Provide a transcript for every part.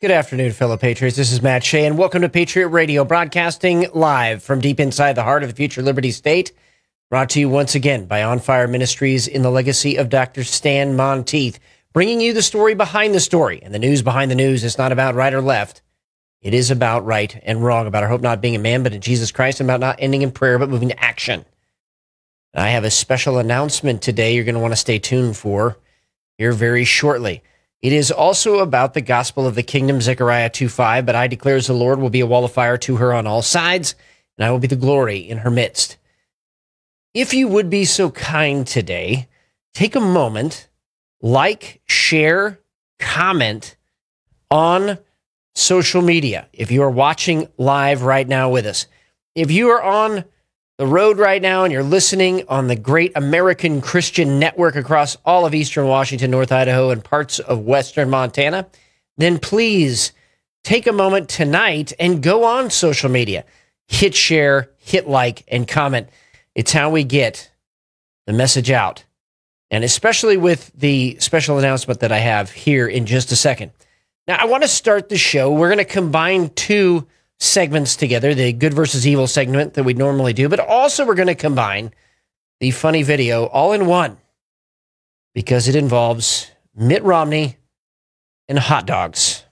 Good afternoon, fellow Patriots. This is Matt Shea, and welcome to Patriot Radio, broadcasting live from deep inside the heart of the future Liberty State. Brought to you once again by On Fire Ministries in the legacy of Dr. Stan Monteith, bringing you the story behind the story. And the news behind the news is not about right or left. It is about right and wrong, about our hope not being in man, but in Jesus Christ, and about not ending in prayer, but moving to action. And I have a special announcement today you're going to want to stay tuned for here very shortly. It is also about the gospel of the kingdom, Zechariah 2:5, but I declare as the Lord will be a wall of fire to her on all sides, and I will be the glory in her midst. If you would be so kind today, take a moment, like, share, comment on social media. If you are watching live right now with us, if you are on the road right now and you're listening on the great American Christian network across all of eastern Washington, North Idaho, and parts of western Montana, then please take a moment tonight and go on social media. Hit share, hit like, and comment. It's how we get the message out. And especially with the special announcement that I have here in just a second. Now, I want to start the show. We're going to combine two segments together, the good versus evil segment that we normally do, but also we're going to combine the funny video all in one because it involves Mitt Romney and hot dogs.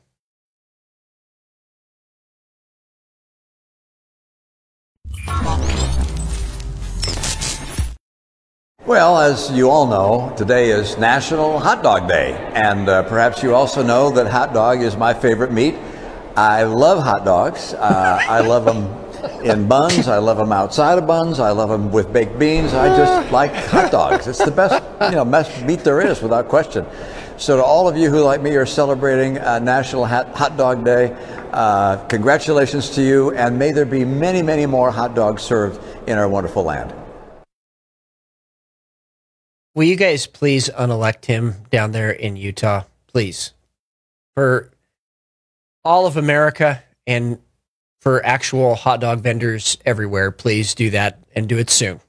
Well, as you all know, today is National Hot Dog Day, and perhaps you also know that hot dog is my favorite meat. I love hot dogs. I love them in buns. I love them outside of buns. I love them with baked beans. I just like hot dogs. It's the best, best meat there is, without question. So to all of you who, like me, are celebrating National Hot Dog Day, congratulations to you, and may there be many, many more hot dogs served in our wonderful land. Will you guys please unelect him down there in Utah, please? For all of America and for actual hot dog vendors everywhere, please do that and do it soon.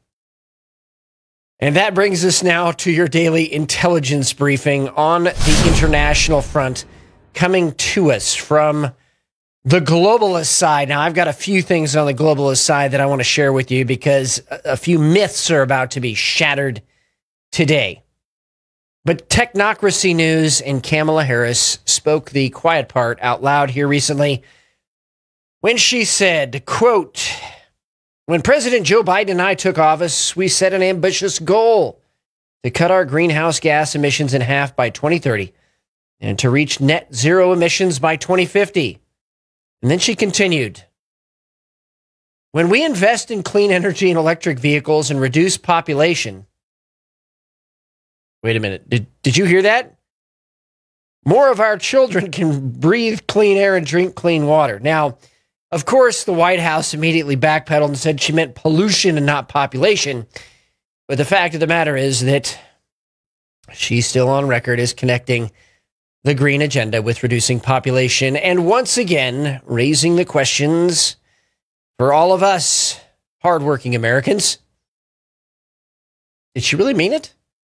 And that brings us now to your daily intelligence briefing on the international front, coming to us from the globalist side. Now, I've got a few things on the globalist side that I want to share with you because a few myths are about to be shattered today. But Technocracy News and Kamala Harris spoke the quiet part out loud here recently when she said, quote, "When President Joe Biden and I took office, we set an ambitious goal to cut our greenhouse gas emissions in half by 2030 and to reach net zero emissions by 2050. And then she continued, "When we invest in clean energy and electric vehicles and reduce population," wait a minute. Did you hear that? "More of our children can breathe clean air and drink clean water." Now, of course, the White House immediately backpedaled and said she meant pollution and not population. But the fact of the matter is that she's still on record as connecting the green agenda with reducing population and once again raising the questions for all of us hardworking Americans. Did she really mean it?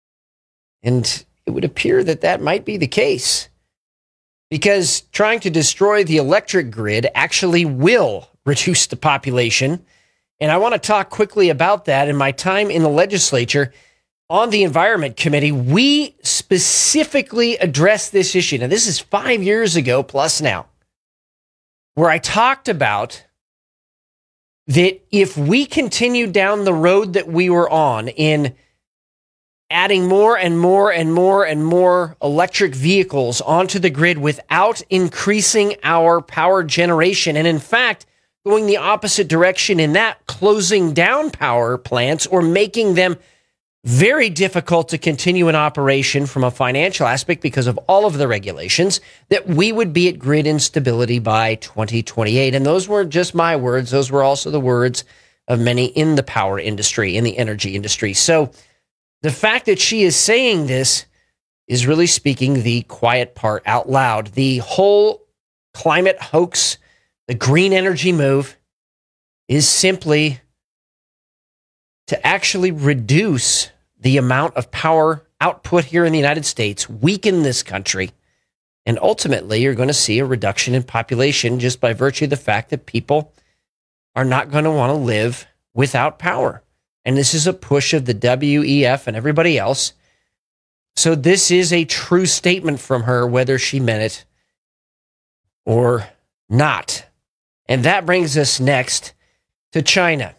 And it would appear that that might be the case because trying to destroy the electric grid actually will reduce the population. And I want to talk quickly about that. In my time in the legislature on the Environment Committee, we specifically addressed this issue. Now, this is 5 years ago plus now, where I talked about that if we continued down the road that we were on in adding more and more and more and more electric vehicles onto the grid without increasing our power generation. And in fact, going the opposite direction in that, closing down power plants or making them very difficult to continue in operation from a financial aspect because of all of the regulations, that we would be at grid instability by 2028. And those weren't just my words. Those were also the words of many in the power industry, in the energy industry. So the fact that she is saying this is really speaking the quiet part out loud. The whole climate hoax, the green energy move, is simply to actually reduce the amount of power output here in the United States, weaken this country, And ultimately, you're going to see a reduction in population just by virtue of the fact that people are not going to want to live without power. And this is a push of the WEF and everybody else. So this is a true statement from her, whether she meant it or not. And that brings us next to China.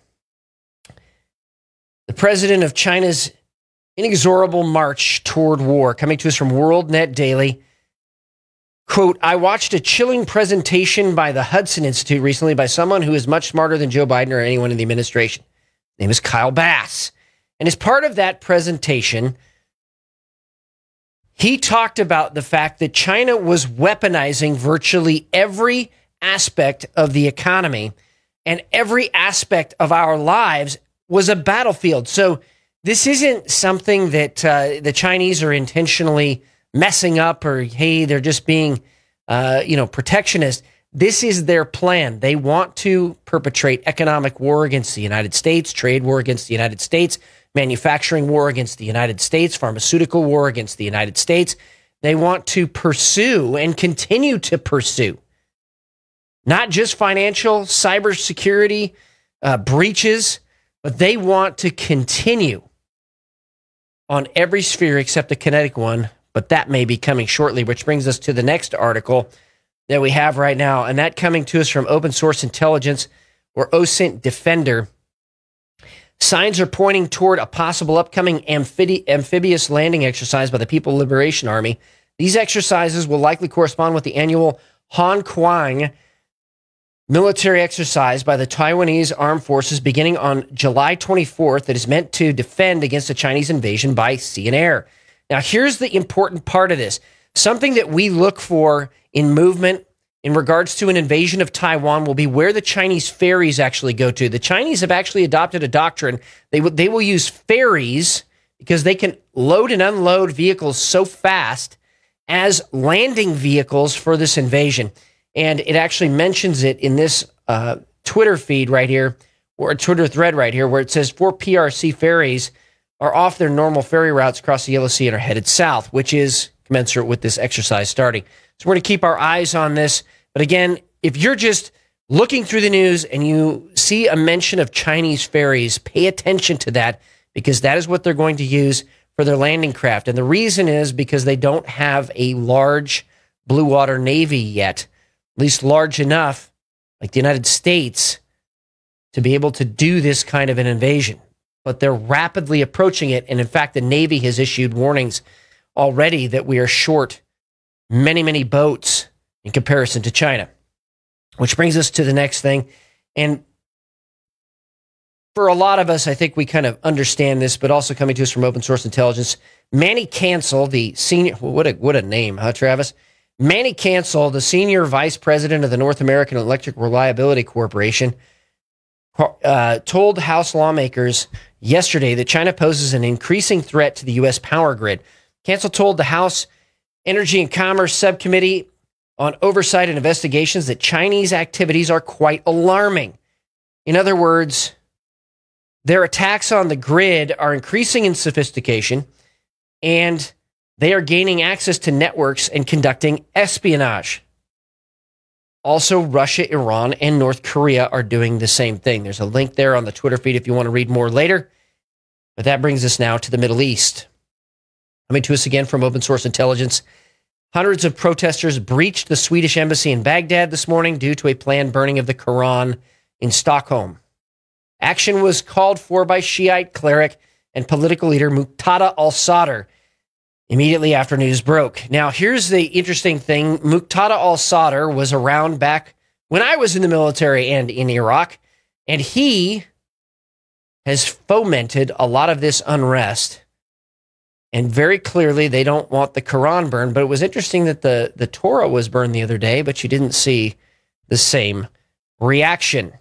The president of China's inexorable march toward war, coming to us from WorldNet Daily. Quote, I watched a chilling presentation by the Hudson Institute recently by someone who is much smarter than Joe Biden or anyone in the administration. His name is Kyle Bass. And as part of that presentation, he talked about the fact that China was weaponizing virtually every aspect of the economy, and every aspect of our lives was a battlefield. So this isn't something that the Chinese are intentionally messing up, or, hey, they're just being, protectionist. This is their plan. They want to perpetrate economic war against the United States, trade war against the United States, manufacturing war against the United States, pharmaceutical war against the United States. They want to pursue and continue to pursue not just financial, cybersecurity breaches, but they want to continue on every sphere except the kinetic one. But that may be coming shortly, which brings us to the next article that we have right now, and that coming to us from Open Source Intelligence, or OSINT Defender. Signs are pointing toward a possible upcoming amphibious landing exercise by the People Liberation Army. These exercises will likely correspond with the annual Han Kuang military exercise by the Taiwanese Armed Forces beginning on July 24th that is meant to defend against a Chinese invasion by sea and air. Now, here's the important part of this. Something that we look for in movement in regards to an invasion of Taiwan will be where the Chinese ferries actually go to. The Chinese have actually adopted a doctrine. They will use ferries because they can load and unload vehicles so fast as landing vehicles for this invasion. And it actually mentions it in this Twitter feed right here, or a Twitter thread right here, where it says 4 PRC ferries are off their normal ferry routes across the Yellow Sea and are headed south, which is commensurate with this exercise starting. So we're going to keep our eyes on this. But again, if you're just looking through the news and you see a mention of Chinese ferries, pay attention to that, because that is what they're going to use for their landing craft. And the reason is because they don't have a large blue water navy yet, at least large enough, like the United States, to be able to do this kind of an invasion. But they're rapidly approaching it. And in fact, the Navy has issued warnings already that we are short many, many boats in comparison to China. Which brings us to the next thing. And for a lot of us, I think we kind of understand this, but also coming to us from Open Source Intelligence, Manny Cancel, the senior, what a name, huh, Travis? Manny Cancel, the senior vice president of the North American Electric Reliability Corporation, told House lawmakers yesterday that China poses an increasing threat to the U.S. power grid. Cancel told the House Energy and Commerce Subcommittee on Oversight and Investigations that Chinese activities are quite alarming. In other words, their attacks on the grid are increasing in sophistication, and they are gaining access to networks and conducting espionage. Also, Russia, Iran, and North Korea are doing the same thing. There's a link there on the Twitter feed if you want to read more later. But that brings us now to the Middle East. Coming to us again from Open Source Intelligence. Hundreds of protesters breached the Swedish embassy in Baghdad this morning due to a planned burning of the Quran in Stockholm. Action was called for by Shiite cleric and political leader Muqtada al-Sadr immediately after news broke. Now, here's the interesting thing. Muqtada al-Sadr was around back when I was in the military and in Iraq, and he has fomented a lot of this unrest. And very clearly, they don't want the Quran burned. But it was interesting that the Torah was burned the other day, but you didn't see the same reaction.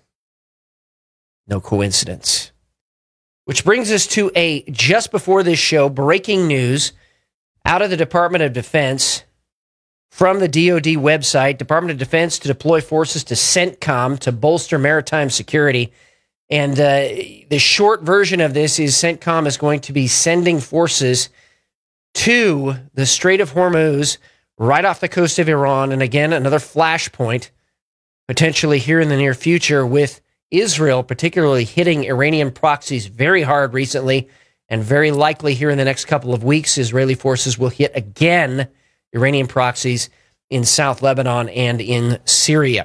No coincidence. Which brings us to a, just before this show, breaking news out of the Department of Defense from the DoD website. Department of Defense to deploy forces to CENTCOM to bolster maritime security. And the short version of this is CENTCOM is going to be sending forces to the Strait of Hormuz right off the coast of Iran. And again, another flashpoint potentially here in the near future with Israel, particularly hitting Iranian proxies very hard recently, and very likely here in the next couple of weeks, Israeli forces will hit again Iranian proxies in South Lebanon and in Syria.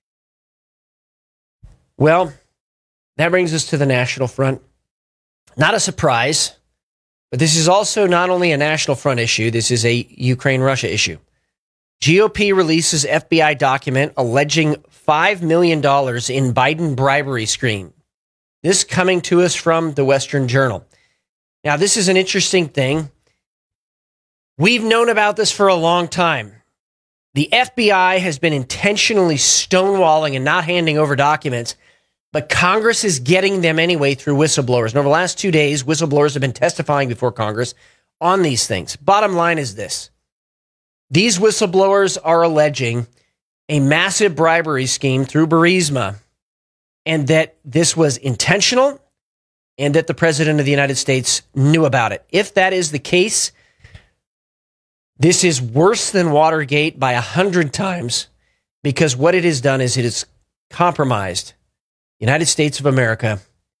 Well, that brings us to the national front. Not a surprise, but this is also not only a national front issue, this is a Ukraine-Russia issue. GOP releases FBI document alleging $5 million in Biden bribery scheme. This coming to us from the Western Journal. Now, this is an interesting thing. We've known about this for a long time. The FBI has been intentionally stonewalling and not handing over documents, but Congress is getting them anyway through whistleblowers. And over the last 2 days, whistleblowers have been testifying before Congress on these things. Bottom line is this. These whistleblowers are alleging a massive bribery scheme through Burisma, and that this was intentional and that the President of the United States knew about it. If that is the case, this is worse than Watergate by 100 times, because what it has done is it has compromised the United States of America.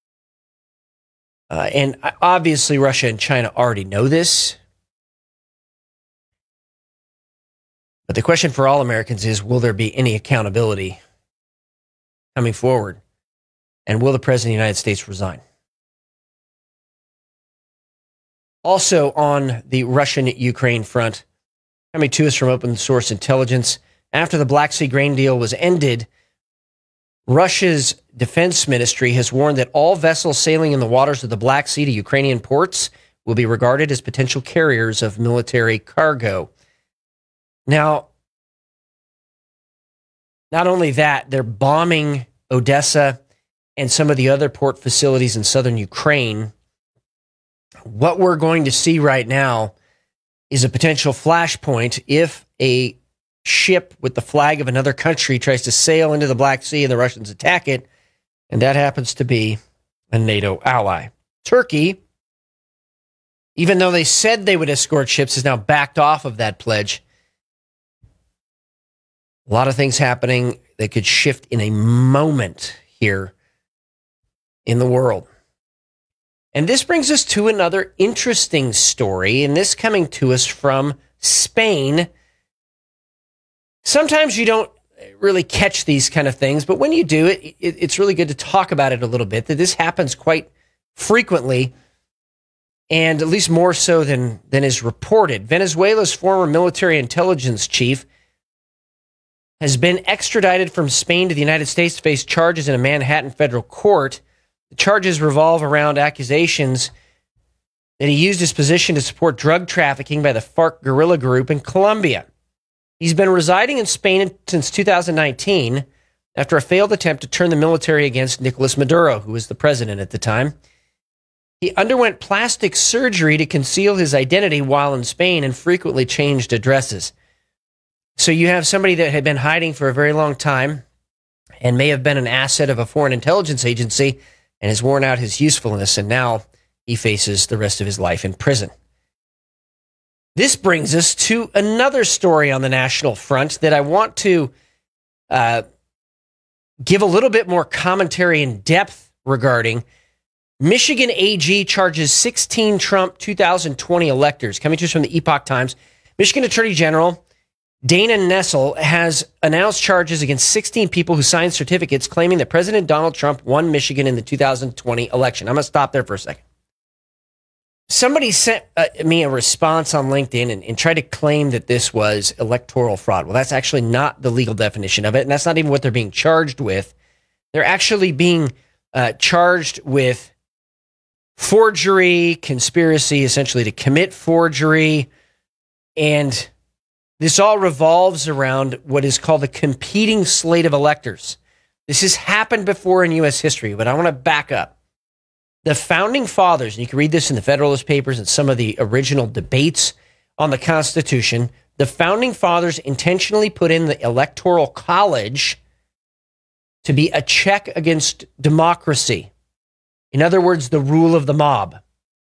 And obviously Russia and China already know this. But the question for all Americans is, will there be any accountability coming forward? And will the President of the United States resign? Also on the Russian-Ukraine front, coming to us from open source intelligence, after the Black Sea grain deal was ended, Russia's defense ministry has warned that all vessels sailing in the waters of the Black Sea to Ukrainian ports will be regarded as potential carriers of military cargo. Now, not only that, they're bombing Odessa and some of the other port facilities in southern Ukraine. What we're going to see right now is a potential flashpoint if a ship with the flag of another country tries to sail into the Black Sea and the Russians attack it, and that happens to be a NATO ally. Turkey, even though they said they would escort ships, has now backed off of that pledge. A lot of things happening that could shift in a moment here in the world. And this brings us to another interesting story, and this coming to us from Spain. Sometimes you don't really catch these kind of things, but when you do, it's really good to talk about it a little bit, that this happens quite frequently, and at least more so than is reported. Venezuela's former military intelligence chief has been extradited from Spain to the United States to face charges in a Manhattan federal court. The charges revolve around accusations that he used his position to support drug trafficking by the FARC guerrilla group in Colombia. He's been residing in Spain since 2019 after a failed attempt to turn the military against Nicolas Maduro, who was the president at the time. He underwent plastic surgery to conceal his identity while in Spain and frequently changed addresses. So you have somebody that had been hiding for a very long time and may have been an asset of a foreign intelligence agency and has worn out his usefulness, and now he faces the rest of his life in prison. This brings us to another story on the national front that I want to give a little bit more commentary and depth regarding. Michigan AG charges 16 Trump 2020 electors. Coming to us from the Epoch Times, Michigan Attorney General Dana Nessel has announced charges against 16 people who signed certificates claiming that President Donald Trump won Michigan in the 2020 election. I'm going to stop there for a second. Somebody sent me a response on LinkedIn and tried to claim that this was electoral fraud. Well, that's actually not the legal definition of it, and that's not even what they're being charged with. They're actually being charged with forgery, conspiracy, essentially to commit forgery, and this all revolves around what is called a competing slate of electors. This has happened before in U.S. history, but I want to back up. The Founding Fathers, and you can read this in the Federalist Papers and some of the original debates on the Constitution, the Founding Fathers intentionally put in the Electoral College to be a check against democracy. In other words, the rule of the mob.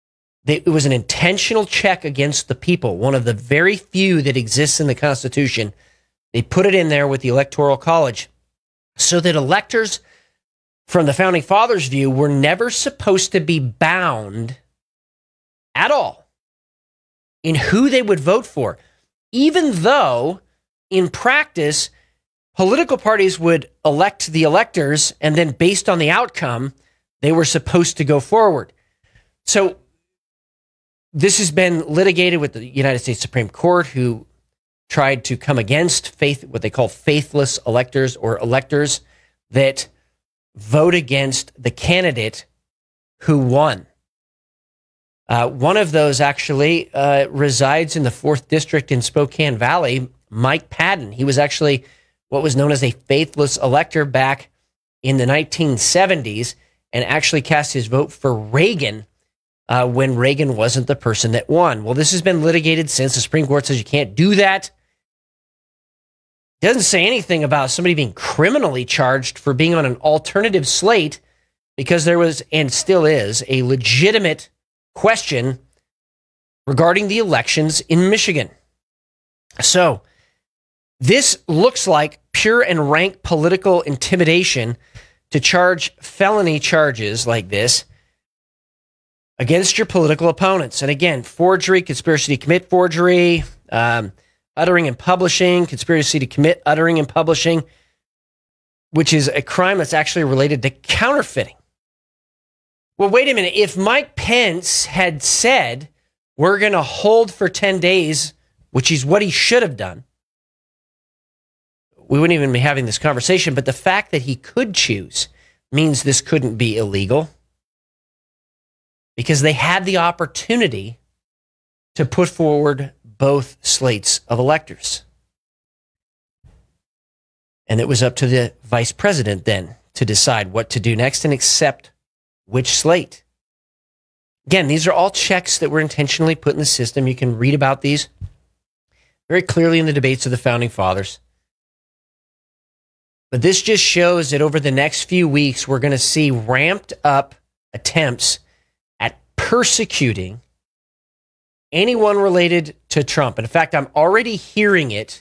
It was an intentional check against the people, one of the very few that exists in the Constitution. They put it in there with the Electoral College so that electors, from the Founding Fathers' view, were never supposed to be bound at all in who they would vote for, even though in practice, political parties would elect the electors, and then based on the outcome, they were supposed to go forward. So this has been litigated with the United States Supreme Court, who tried to come against what they call faithless electors, or electors that vote against the candidate who won. One of those actually resides in the 4th District in Spokane Valley, Mike Padden. He was actually what was known as a faithless elector back in the 1970s, and actually cast his vote for Reagan when Reagan wasn't the person that won. Well, this has been litigated since. The Supreme Court says you can't do that. It doesn't say anything about somebody being criminally charged for being on an alternative slate, because there was, and still is, a legitimate question regarding the elections in Michigan. So this looks like pure and rank political intimidation to charge felony charges like this against your political opponents. And again, forgery, conspiracy to commit forgery, uttering and publishing, conspiracy to commit uttering and publishing, which is a crime that's actually related to counterfeiting. Well, wait a minute. If Mike Pence had said, we're going to hold for 10 days, which is what he should have done, we wouldn't even be having this conversation. But the fact that he could choose means this couldn't be illegal, because they had the opportunity to put forward both slates of electors. And it was up to the vice president then to decide what to do next and accept which slate. Again, these are all checks that were intentionally put in the system. You can read about these very clearly in the debates of the Founding Fathers. But this just shows that over the next few weeks, we're going to see ramped up attempts at persecuting anyone related to Trump. And in fact, I'm already hearing it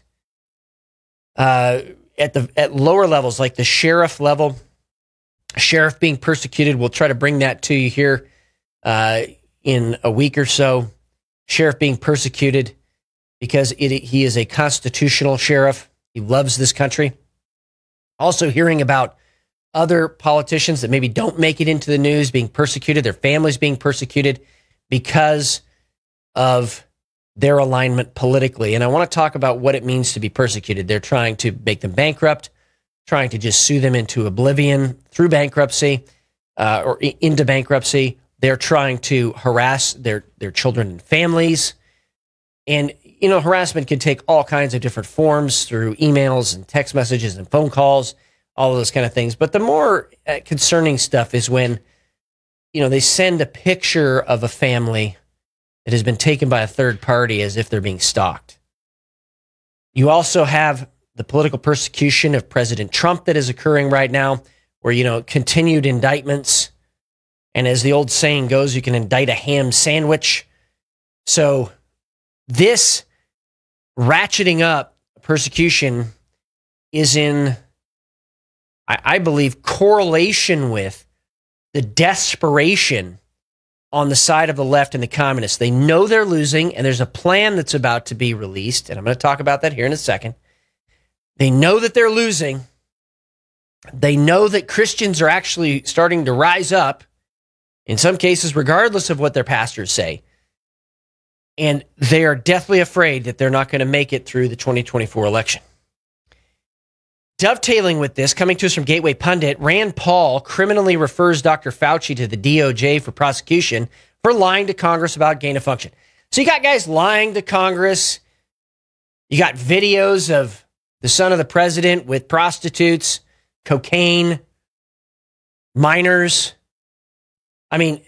at lower levels, like the sheriff level. Sheriff being persecuted. We'll try to bring that to you here in a week or so. Sheriff being persecuted because he is a constitutional sheriff. He loves this country. Also hearing about other politicians that maybe don't make it into the news being persecuted, their families being persecuted because of their alignment politically. And I want to talk about what it means to be persecuted. They're trying to make them bankrupt, trying to just sue them into oblivion through bankruptcy or into bankruptcy. They're trying to harass their children and families. And, you know, harassment can take all kinds of different forms through emails and text messages and phone calls, all of those kind of things. But the more concerning stuff is when, you know, they send a picture of a family that has been taken by a third party as if they're being stalked. You also have the political persecution of President Trump that is occurring right now, where, you know, continued indictments. And as the old saying goes, you can indict a ham sandwich. So this ratcheting up persecution is in, I believe, correlation with the desperation on the side of the left and the communists. They know they're losing, and there's a plan that's about to be released, and I'm going to talk about that here in a second. They know that they're losing. They know that Christians are actually starting to rise up, in some cases, regardless of what their pastors say. And they are deathly afraid that they're not going to make it through the 2024 election. Dovetailing with this, coming to us from Gateway Pundit, Rand Paul criminally refers Dr. Fauci to the DOJ for prosecution for lying to Congress about gain of function. So you got guys lying to Congress. You got videos of the son of the president with prostitutes, cocaine, minors. I mean,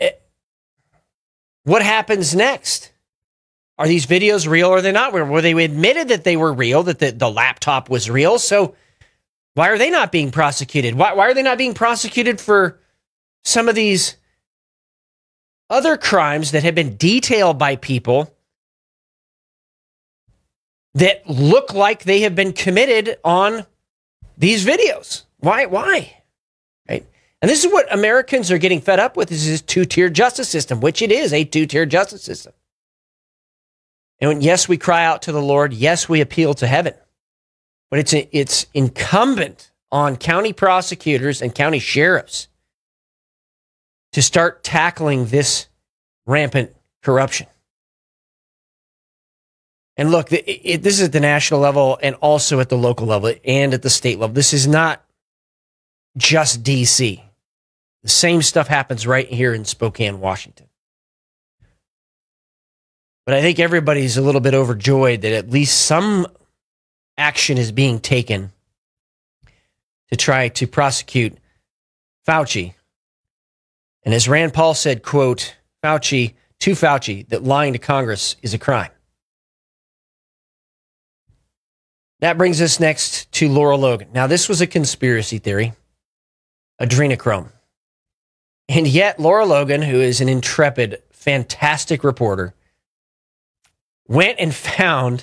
what happens next? Are these videos real or are they not real? Well, they admitted that they were real, that the laptop was real. So why are they not being prosecuted? Why are they not being prosecuted for some of these other crimes that have been detailed by people that look like they have been committed on these videos. Why? Right? And this is what Americans are getting fed up with, is this two-tier justice system, which it is a two-tier justice system. And yes, we cry out to the Lord. Yes, we appeal to heaven. But it's incumbent on county prosecutors and county sheriffs to start tackling this rampant corruption. And look, this is at the national level and also at the local level and at the state level. This is not just D.C. The same stuff happens right here in Spokane, Washington. But I think everybody's a little bit overjoyed that at least some action is being taken to try to prosecute Fauci. And as Rand Paul said, quote, Fauci, that lying to Congress is a crime. That brings us next to Lara Logan. Now, this was a conspiracy theory, adrenochrome. And yet, Lara Logan, who is an intrepid, fantastic reporter, went and found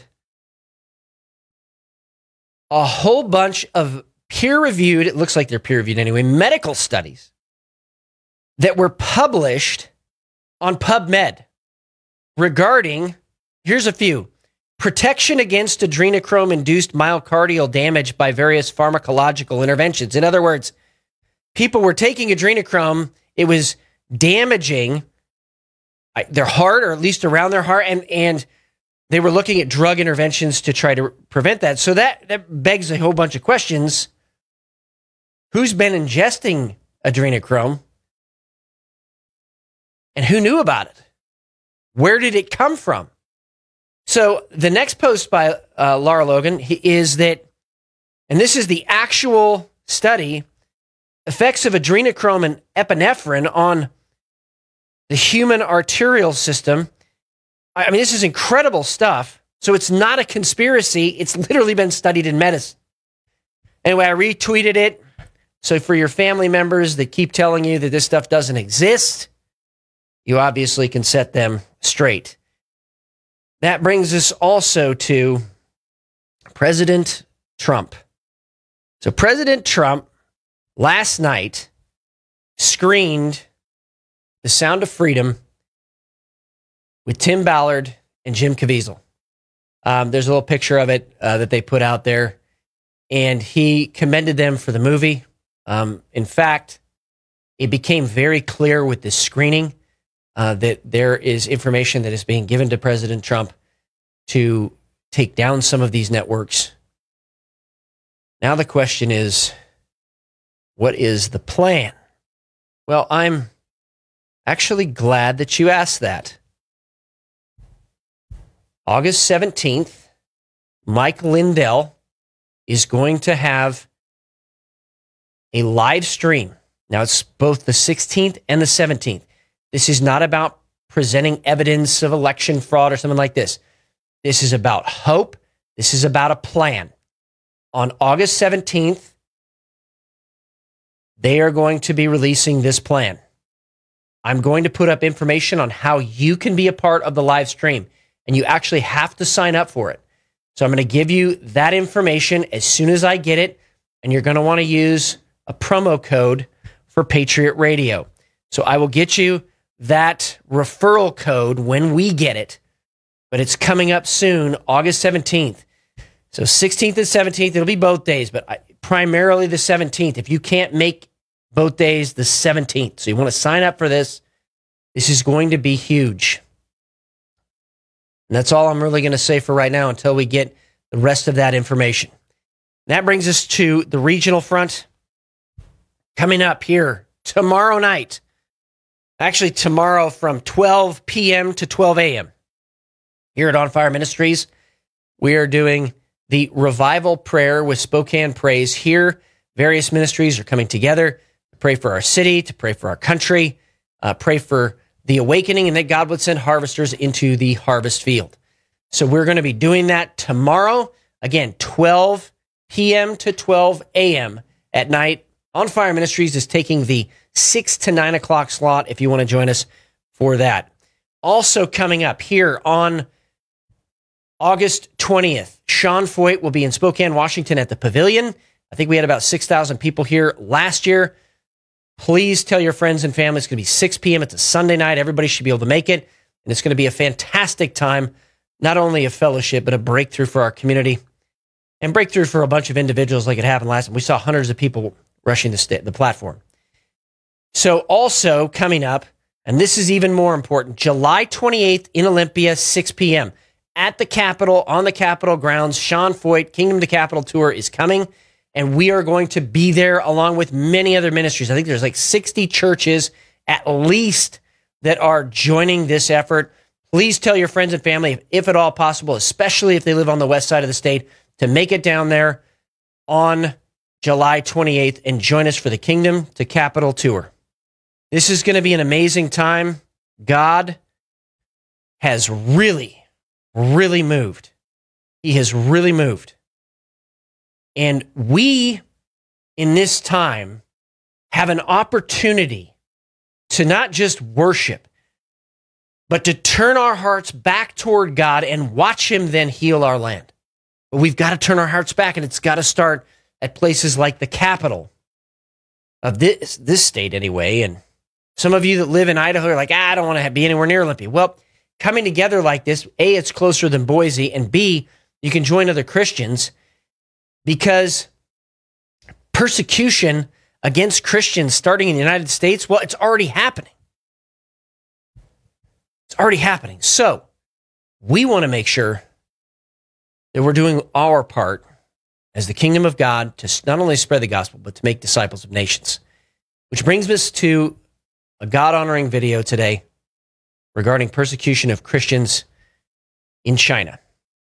a whole bunch of peer-reviewed, it looks like they're peer-reviewed anyway, medical studies that were published on PubMed regarding, here's a few, protection against adrenochrome-induced myocardial damage by various pharmacological interventions. In other words, people were taking adrenochrome, it was damaging their heart, or at least around their heart, and they were looking at drug interventions to try to prevent that. So that begs a whole bunch of questions. Who's been ingesting adrenochrome? And who knew about it? Where did it come from? So the next post by Lara Logan is that, and this is the actual study, effects of adrenochrome and epinephrine on the human arterial system. I mean, this is incredible stuff. So it's not a conspiracy. It's literally been studied in medicine. Anyway, I retweeted it. So for your family members that keep telling you that this stuff doesn't exist, you obviously can set them straight. That brings us also to President Trump. So President Trump last night screened The Sound of Freedom with Tim Ballard and Jim Caviezel. There's a little picture of it that they put out there, and he commended them for the movie. In fact, it became very clear with this screening that there is information that is being given to President Trump to take down some of these networks. Now the question is, what is the plan? Well, I'm actually glad that you asked that. August 17th, Mike Lindell is going to have a live stream. Now, it's both the 16th and the 17th. This is not about presenting evidence of election fraud or something like this. This is about hope. This is about a plan. On August 17th, they are going to be releasing this plan. I'm going to put up information on how you can be a part of the live stream, and you actually have to sign up for it. So I'm going to give you that information as soon as I get it, and you're going to want to use a promo code for Patriot Radio. So I will get you that referral code when we get it, but it's coming up soon, August 17th. So 16th and 17th, it'll be both days, but primarily the 17th. If you can't make both days, the 17th. So you want to sign up for this. This is going to be huge. And that's all I'm really going to say for right now until we get the rest of that information. That brings us to the regional front. Coming up here tomorrow night. Actually, tomorrow from 12 p.m. to 12 a.m. Here at On Fire Ministries, we are doing the revival prayer with Spokane Praise. Here, various ministries are coming together to pray for our city, to pray for our country, pray for the awakening, and that God would send harvesters into the harvest field. So we're going to be doing that tomorrow. Again, 12 p.m. to 12 a.m. at night. On Fire Ministries is taking the 6 to 9 o'clock slot if you want to join us for that. Also coming up here on August 20th, Sean Feucht will be in Spokane, Washington at the Pavilion. I think we had about 6,000 people here last year. Please tell your friends and family. It's going to be 6 p.m. It's a Sunday night. Everybody should be able to make it. And it's going to be a fantastic time, not only a fellowship, but a breakthrough for our community and breakthrough for a bunch of individuals like it happened last time. We saw hundreds of people rushing the platform. So also coming up, and this is even more important, July 28th in Olympia, 6 p.m. at the Capitol, on the Capitol grounds. Sean Feucht, Kingdom to Capitol Tour is coming, and we are going to be there along with many other ministries. I think there's like 60 churches at least that are joining this effort. Please tell your friends and family, if at all possible, especially if they live on the west side of the state, to make it down there on July 28th and join us for the Kingdom to Capitol Tour. This is going to be an amazing time. God has really moved. He has really moved. And we, in this time, have an opportunity to not just worship, but to turn our hearts back toward God and watch Him then heal our land. But we've got to turn our hearts back, and it's got to start at places like the capital of this state anyway. And some of you that live in Idaho are like, I don't want to be anywhere near Olympia. Well, coming together like this, A, it's closer than Boise, and B, you can join other Christians, because persecution against Christians starting in the United States, well, it's already happening. It's already happening. So we want to make sure that we're doing our part as the kingdom of God to not only spread the gospel, but to make disciples of nations. Which brings us to a God-honoring video today regarding persecution of Christians in China.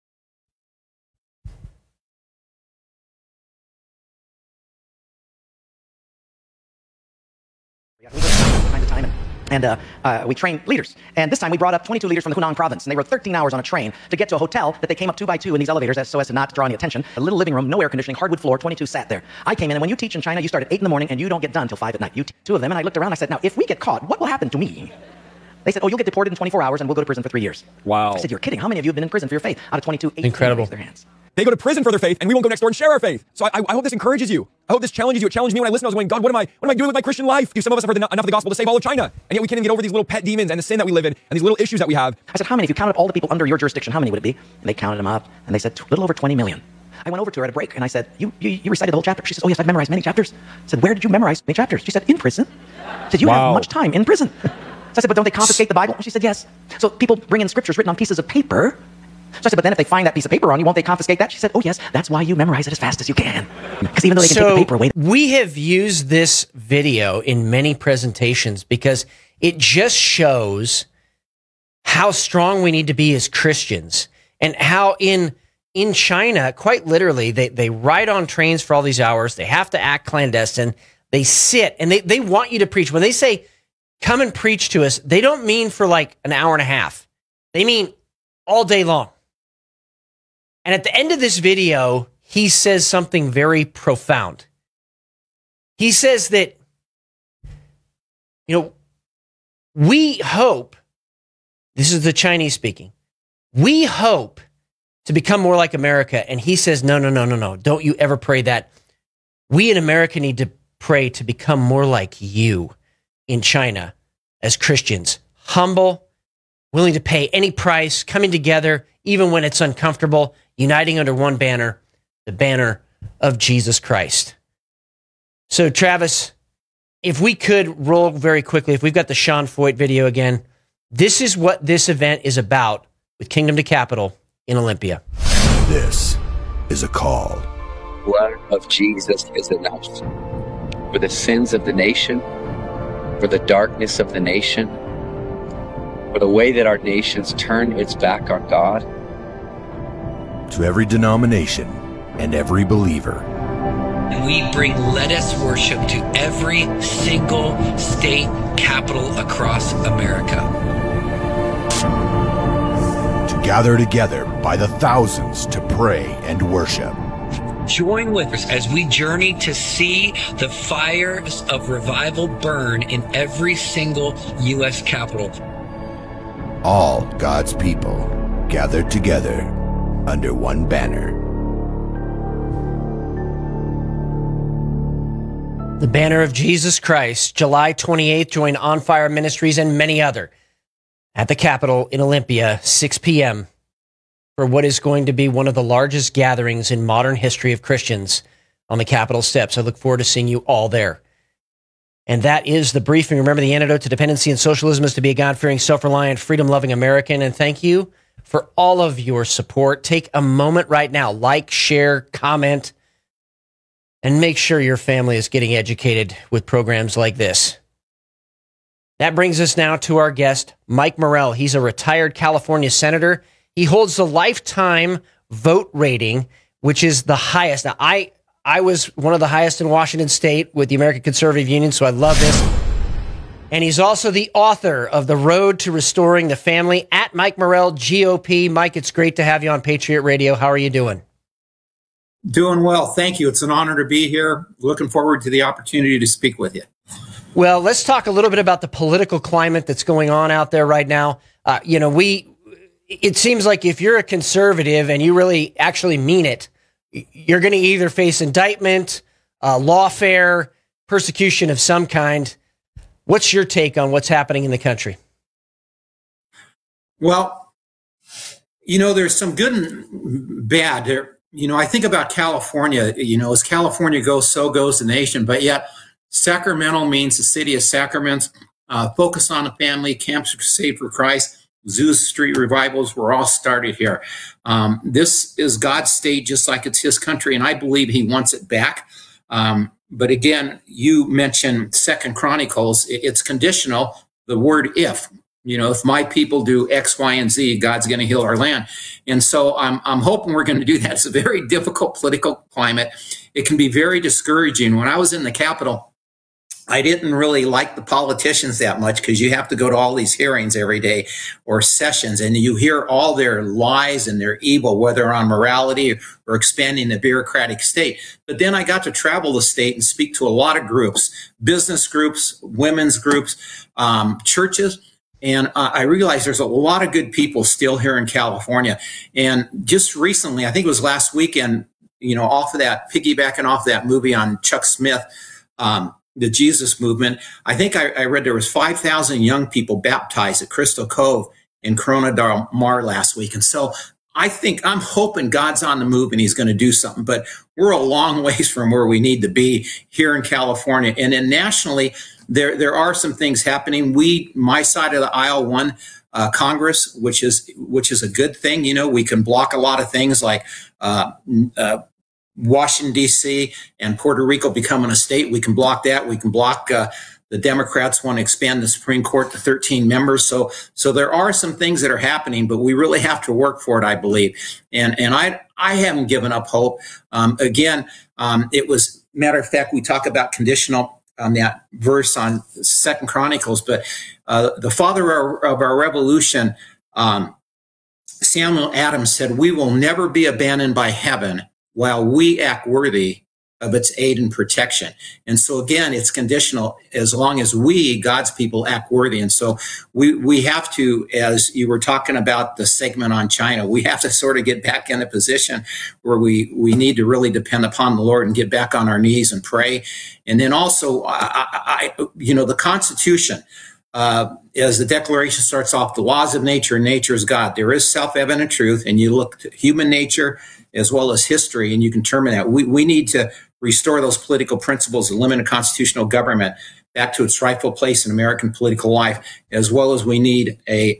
Time to time, and we train leaders. And this time we brought up 22 leaders from the Hunan province, and they were 13 hours on a train to get to a hotel that they came up 2 by 2 in these elevators so as to not draw any attention. A little living room, no air conditioning, hardwood floor, 22 sat there. I came in, and when you teach in China, you start at 8 in the morning and you don't get done till 5 at night. Two of them, and I looked around, I said, now, if we get caught, what will happen to me? They said, oh, you'll get deported in 24 hours and we'll go to prison for 3 years. Wow. I said, you're kidding. How many of you have been in prison for your faith? Out of 22, 8 Incredible. raised their hands. They go to prison for their faith, and we won't go next door and share our faith. So I hope this encourages you. I hope this challenges you. It challenged me when I listened. I was going, God, what am I doing with my Christian life? Some of us have heard enough of the gospel to save all of China, and yet we can't even get over these little pet demons and the sin that we live in and these little issues that we have. I said, how many? If you counted all the people under your jurisdiction, how many would it be? And they counted them up, and they said, a little over 20 million. I went over to her at a break, and I said, you recited the whole chapter. She says, oh, yes, I've memorized many chapters. I said, where did you memorize many chapters? She said, in prison. I said, you have much time in prison. So I said, but don't they confiscate the Bible? And she said, yes. So people bring in scriptures written on pieces of paper. So I said, but then if they find that piece of paper on you, won't they confiscate that? She said, oh, yes, that's why you memorize it as fast as you can. Because even though they can take the paper away. We have used this video in many presentations because it just shows how strong we need to be as Christians, and how in China, quite literally, they ride on trains for all these hours. They have to act clandestine. They sit, and they want you to preach. When they say, come and preach to us, they don't mean for like an hour and a half. They mean all day long. And at the end of this video, he says something very profound. He says that, we hope, this is the Chinese speaking, we hope to become more like America. And he says, no. Don't you ever pray that. We in America need to pray to become more like you in China as Christians. Humble, willing to pay any price, coming together, even when it's uncomfortable, uniting under one banner, the banner of Jesus Christ. So, Travis, if we could roll very quickly, if we've got the Sean Feucht video again, this is what this event is about with Kingdom to Capitol in Olympia. This is a call. The blood of Jesus is enough for the sins of the nation, for the darkness of the nation, for the way that our nation's turned its back on God. To every denomination and every believer. And we bring Let Us Worship to every single state capital across America. To gather together by the thousands to pray and worship. Join with us as we journey to see the fires of revival burn in every single U.S. capital. all God's people gathered together under one banner. The Banner of Jesus Christ, July 28th, join On Fire Ministries and many other at the Capitol in Olympia, 6 p.m. for what is going to be one of the largest gatherings in modern history of Christians on the Capitol steps. I look forward to seeing you all there. And that is the briefing. Remember, the antidote to dependency and socialism is to be a God-fearing, self-reliant, freedom-loving American. And thank you for all of your support. Take a moment right now, like, share, comment, and make sure your family is getting educated with programs like this. That brings us now to our guest, Mike Morell. He's a retired California senator. He holds the lifetime vote rating, which is the highest. Now, I was one of the highest in Washington State with the American Conservative Union, so I love this. And he's also the author of The Road to Restoring the Family, at Mike Morell, GOP. Mike, it's great to have you on Patriot Radio. How are you doing? Doing well. Thank you. It's an honor to be here. Looking forward to the opportunity to speak with you. Well, let's talk a little bit about the political climate that's going on out there right now. It seems like if you're a conservative and you really actually mean it, you're going to either face indictment, lawfare, persecution of some kind. What's your take on what's happening in the country? Well, there's some good and bad there. I think about California, as California goes, so goes the nation. But yet, Sacramento means the city of sacraments, focus on the family, Camps Crusade for Christ, Zeus Street revivals were all started here. This is God's state, just like it's his country, and I believe he wants it back. But again, you mentioned 2 Chronicles. It's conditional, the word if. If my people do X, Y, and Z, God's going to heal our land. And so I'm hoping we're going to do that. It's a very difficult political climate. It can be very discouraging. When I was in the Capitol, I didn't really like the politicians that much because you have to go to all these hearings every day or sessions, and you hear all their lies and their evil, whether on morality or expanding the bureaucratic state. But then I got to travel the state and speak to a lot of groups, business groups, women's groups, churches. And I realized there's a lot of good people still here in California. And just recently, I think it was last weekend, piggybacking off that movie on Chuck Smith, the Jesus movement, I think I read there was 5,000 young people baptized at Crystal Cove in Corona del Mar last week. And so I'm hoping God's on the move and he's going to do something, but we're a long ways from where we need to be here in California. And then nationally, there are some things happening. My side of the aisle won Congress, which is a good thing. We can block a lot of things like Washington, D.C. and Puerto Rico becoming a state. We can block that. We can block the Democrats want to expand the Supreme Court to 13 members. So there are some things that are happening, but we really have to work for it, I believe. And I haven't given up hope. It was, matter of fact, we talk about conditional on that verse on 2 Chronicles, but the father of our revolution, Samuel Adams, said, "We will never be abandoned by heaven while we act worthy of its aid and protection." And so again, it's conditional as long as we, God's people, act worthy. And so we have to, as you were talking about the segment on China, we have to sort of get back in a position where we need to really depend upon the Lord and get back on our knees and pray. And then also, the Constitution, as the Declaration starts off, the laws of nature and nature is God. There is self-evident truth, and you look at human nature as well as history, and you can determine that. We need to restore those political principles of limited constitutional government back to its rightful place in American political life, as well as we need a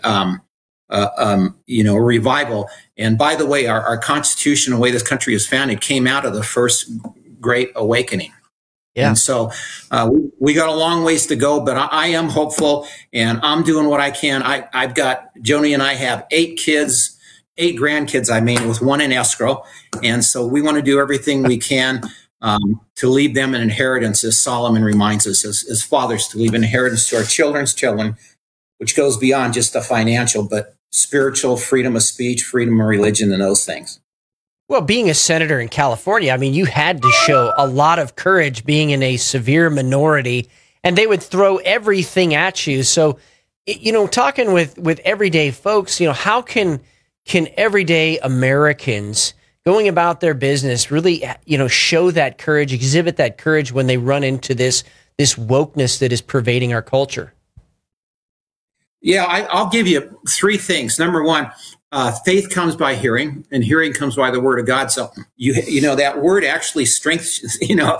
revival. And by the way, our Constitution, the way this country is founded, came out of the first Great Awakening. Yeah. And so we got a long ways to go, but I am hopeful, and I'm doing what I can. I've got, Joni and I have 8 grandkids, with one in escrow. And so we want to do everything we can to leave them an inheritance, as Solomon reminds us, as fathers, to leave an inheritance to our children's children, which goes beyond just the financial, but spiritual, freedom of speech, freedom of religion, and those things. Well, being a senator in California, you had to show a lot of courage being in a severe minority, and they would throw everything at you. So Talking with everyday folks, how can everyday Americans going about their business really, show that courage, exhibit that courage when they run into this wokeness that is pervading our culture? Yeah, I'll give you three things. Number one, faith comes by hearing, and hearing comes by the word of God. So you know that word actually strengthens.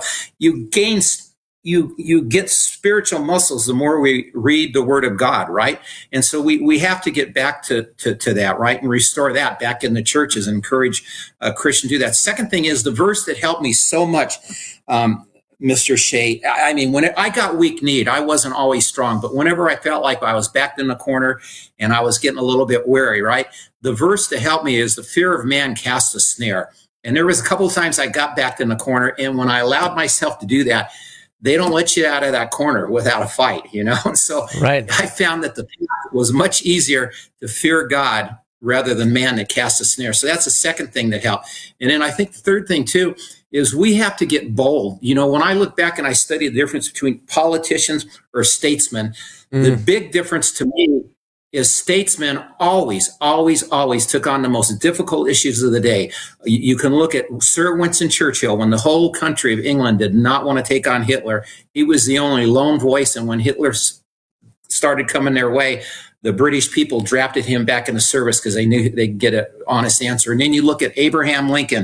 You get spiritual muscles the more we read the word of God, right? And so we have to get back to that, right? And restore that back in the churches and encourage Christians to do that. Second thing is the verse that helped me so much, Mr. Shea. I mean, when I got weak-kneed, I wasn't always strong, but whenever I felt like I was backed in the corner and I was getting a little bit weary, right? The verse to help me is the fear of man casts a snare. And there was a couple of times I got backed in the corner, and when I allowed myself to do that, they don't let you out of that corner without a fight, And so right. I found that the path was much easier to fear God rather than man that casts a snare. So that's the second thing that helped. And then I think the third thing too is we have to get bold. When I look back and I study the difference between politicians or statesmen, the big difference to me is statesmen always took on the most difficult issues of the day. You can look at Sir Winston Churchill. When the whole country of England did not want to take on Hitler, he was the only lone voice. And when Hitler started coming their way, the British people drafted him back into service because they knew they'd get an honest answer. And then you look at Abraham Lincoln,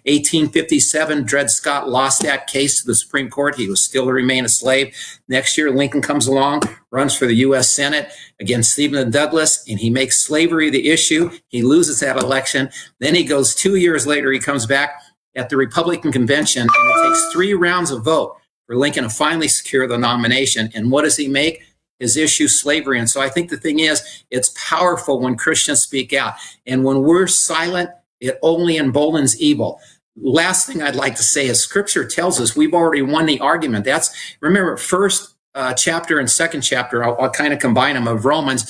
1857, Dred Scott lost that case to the Supreme Court. He was still to remain a slave. Next year, Lincoln comes along, runs for the U.S. Senate against Stephen Douglas, and he makes slavery the issue. He loses that election. Then he goes 2 years later, he comes back at the Republican convention, and it takes 3 rounds of vote for Lincoln to finally secure the nomination. And what does he make? His issue slavery. And so I think the thing is, it's powerful when Christians speak out. And when we're silent, it only emboldens evil. Last thing I'd like to say is Scripture tells us we've already won the argument. Remember, first chapter and second chapter, I'll kind of combine them, of Romans.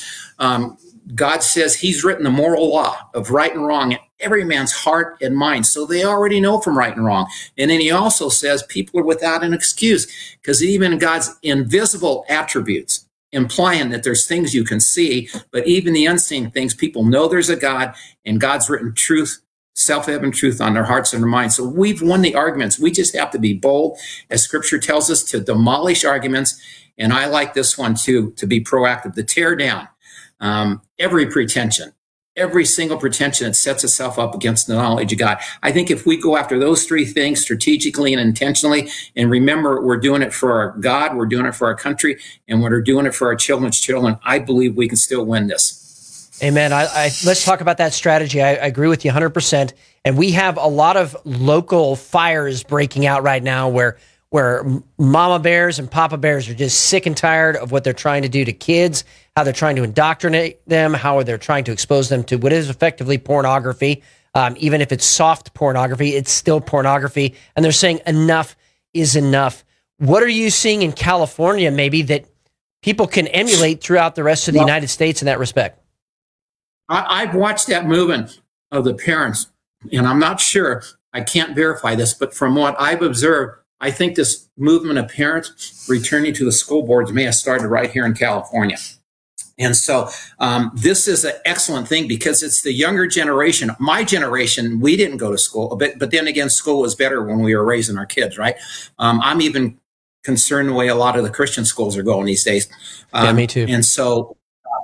God says he's written the moral law of right and wrong in every man's heart and mind. So they already know from right and wrong. And then he also says people are without an excuse, because even God's invisible attributes, implying that there's things you can see, but even the unseen things, people know there's a God, and God's written truth, self-evident truth on their hearts and their minds. So we've won the arguments. We just have to be bold, as Scripture tells us, to demolish arguments. And I like this one too, to be proactive, to tear down every pretension, every single pretension that sets itself up against the knowledge of God. I think if we go after those three things strategically and intentionally, and remember, we're doing it for our God, we're doing it for our country, and we're doing it for our children's children, I believe we can still win this. Amen. Let's talk about that strategy. I agree with you 100%. And we have a lot of local fires breaking out right now where mama bears and papa bears are just sick and tired of what they're trying to do to kids, how they're trying to indoctrinate them, how they're trying to expose them to what is effectively pornography. Even if it's soft pornography, it's still pornography. And they're saying enough is enough. What are you seeing in California maybe that people can emulate throughout the rest of the United States in that respect? I've watched that movement of the parents, and I'm not sure, I can't verify this, but from what I've observed, I think this movement of parents returning to the school boards may have started right here in California. And so this is an excellent thing because it's the younger generation. My generation, we didn't go to school, but then again, school was better when we were raising our kids, right? I'm even concerned the way a lot of the Christian schools are going these days. Yeah, me too. And so,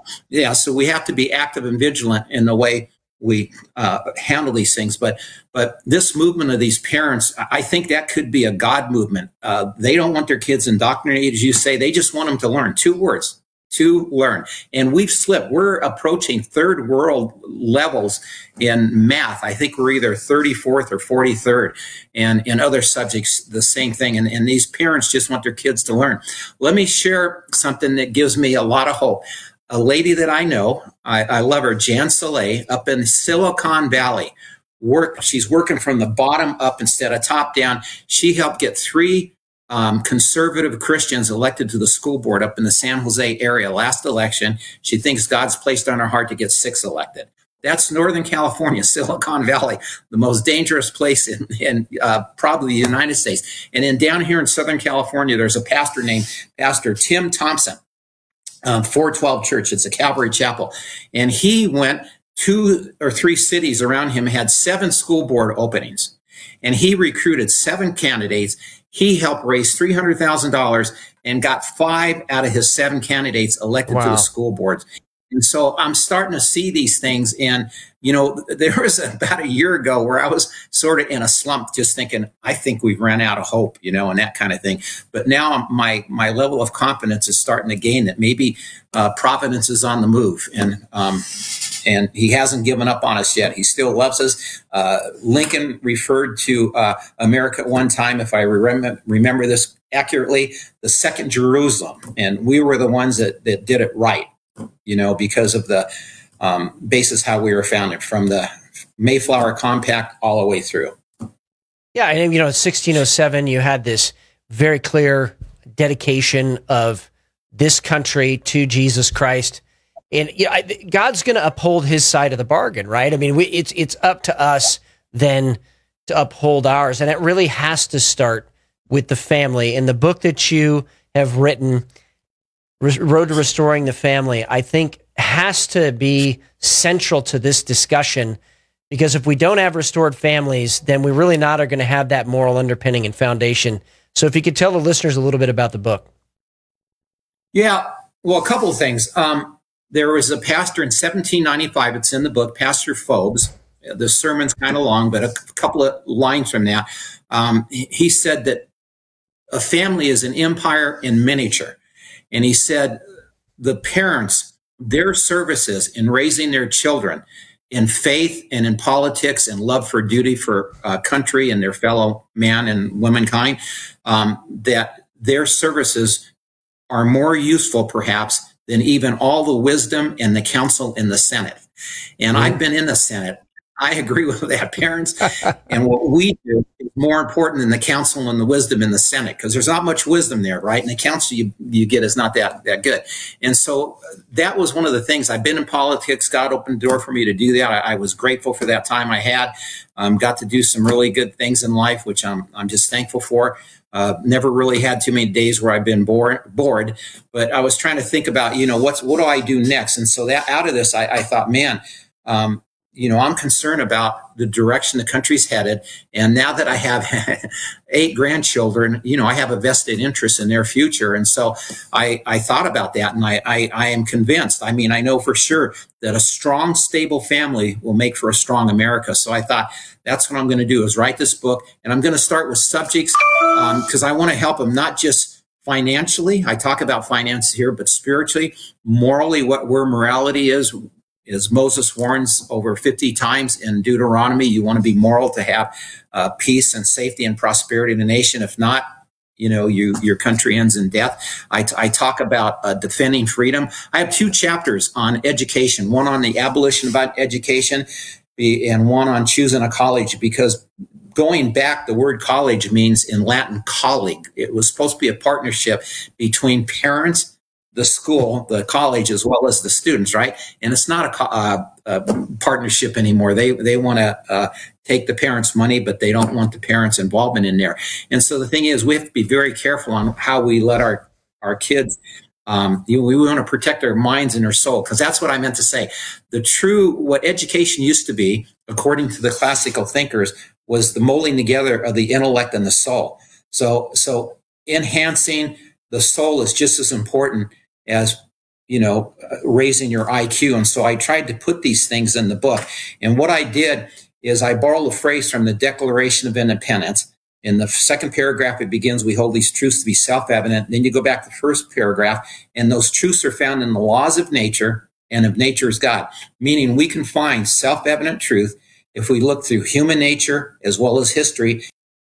so we have to be active and vigilant in the way we handle these things. But this movement of these parents, I think that could be a God movement. They don't want their kids indoctrinated, as you say. They just want them to learn 2 words, to learn. And we've slipped. We're approaching third world levels in math. I think we're either 34th or 43rd. And in other subjects, the same thing. And these parents just want their kids to learn. Let me share something that gives me a lot of hope. A lady that I know, I love her, Jan Soleil, up in Silicon Valley. She's working from the bottom up instead of top down. She helped get 3 conservative Christians elected to the school board up in the San Jose area last election. She thinks God's placed on her heart to get 6 elected. That's Northern California, Silicon Valley, the most dangerous place in probably the United States. And then down here in Southern California, there's a pastor named Pastor Tim Thompson. 412 Church. It's a Calvary Chapel. And he went 2 or 3 cities around him, had 7 school board openings. And he recruited 7 candidates. He helped raise $300,000 and got 5 out of his 7 candidates elected to the school boards. And so I'm starting to see these things. And, you know, there was about a year ago where I was sort of in a slump, just thinking, I think we've run out of hope, you know, and that kind of thing. But now my level of confidence is starting to gain that maybe Providence is on the move. And he hasn't given up on us yet. He still loves us. Lincoln referred to America at one time, if I remember this accurately, the second Jerusalem. And we were the ones that did it right, you know, because of the basis how we were founded, from the Mayflower Compact all the way through. Yeah, and, you know, in 1607, you had this very clear dedication of this country to Jesus Christ. And God's going to uphold his side of the bargain, right? I mean, it's up to us then to uphold ours. And it really has to start with the family. And the book that you have written, Road to Restoring the Family, I think has to be central to this discussion, because if we don't have restored families, then we really not are going to have that moral underpinning and foundation. So if you could tell the listeners a little bit about the book. Yeah, well, a couple of things. There was a pastor in 1795, it's in the book, Pastor Forbes. The sermon's kind of long, but a couple of lines from that. He said that a family is an empire in miniature. And he said the parents, their services in raising their children in faith and in politics and love for duty for country and their fellow man and womankind, that their services are more useful perhaps than even all the wisdom and the counsel in the Senate. And I've been in the Senate. I agree with that, parents. And what we do is more important than the counsel and the wisdom in the Senate, because there's not much wisdom there, right? And the counsel you get is not that good. And so that was one of the things. I've been in politics. God opened the door for me to do that. I was grateful for that time I had. Got to do some really good things in life, which I'm just thankful for. Never really had too many days where I've been bored, but I was trying to think about, you know, what do I do next? And so that out of this, I thought, man, you know, I'm concerned about the direction the country's headed. And now that I have 8 grandchildren, you know, I have a vested interest in their future. And so I thought about that, and I am convinced. I mean, I know for sure that a strong, stable family will make for a strong America. So I thought that's what I'm going to do, is write this book. And I'm going to start with subjects because I want to help them, not just financially. I talk about finance here, but spiritually, morally, where morality is. As Moses warns over 50 times in Deuteronomy, you want to be moral to have peace and safety and prosperity in the nation. If not, you know, your country ends in death. I talk about defending freedom. I have 2 chapters on education, one on the abolition about education and one on choosing a college, because going back, the word college means in Latin colleague. It was supposed to be a partnership between parents, the school, the college, as well as the students, right? And it's not a partnership anymore. They want to take the parents' money, but they don't want the parents' involvement in there. And so the thing is, we have to be very careful on how we let our kids. We want to protect their minds and their soul, because that's what I meant to say. What education used to be, according to the classical thinkers, was the molding together of the intellect and the soul. So enhancing the soul is just as important as, you know, raising your IQ. And so I tried to put these things in the book. And what I did is I borrowed a phrase from the Declaration of Independence. In the second paragraph, it begins, we hold these truths to be self-evident. Then you go back to the first paragraph, and those truths are found in the laws of nature, and of nature is God. Meaning we can find self-evident truth if we look through human nature as well as history.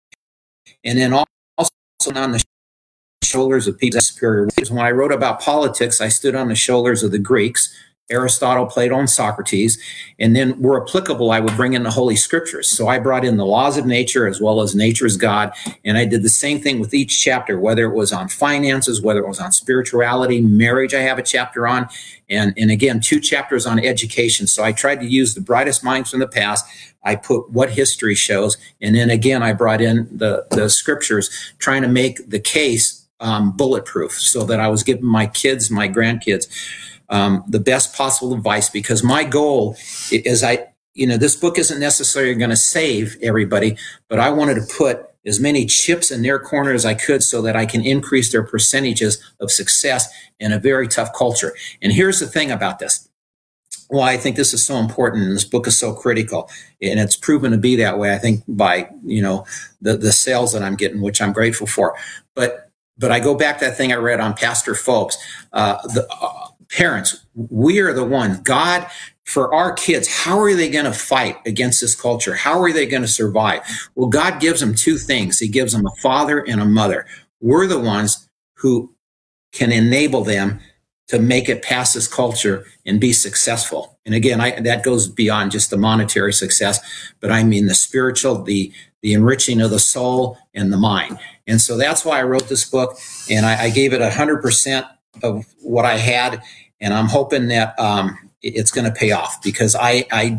And then also on the shoulders of people superior. When I wrote about politics, I stood on the shoulders of the Greeks, Aristotle, Plato, and Socrates. And then where applicable, I would bring in the Holy Scriptures. So I brought in the laws of nature as well as nature's God. And I did the same thing with each chapter, whether it was on finances, whether it was on spirituality, marriage, I have a chapter on. And again, 2 chapters on education. So I tried to use the brightest minds from the past. I put what history shows. And then again, I brought in the scriptures, trying to make the case bulletproof, so that I was giving my kids, my grandkids, the best possible advice, because my goal is this book isn't necessarily going to save everybody, but I wanted to put as many chips in their corner as I could so that I can increase their percentages of success in a very tough culture. And here's the thing about this. Why I think this is so important and this book is so critical, and it's proven to be that way, I think, by the sales that I'm getting, which I'm grateful for. But I go back to that thing I read on Pastor Phobes. The parents, we are the one. God, for our kids, how are they going to fight against this culture? How are they going to survive? Well, God gives them two things. He gives them a father and a mother. We're the ones who can enable them to make it past this culture and be successful. And again, that goes beyond just the monetary success, but I mean the spiritual, the enriching of the soul and the mind. And so that's why I wrote this book, and I gave it 100% of what I had, and I'm hoping that it's going to pay off, because I'm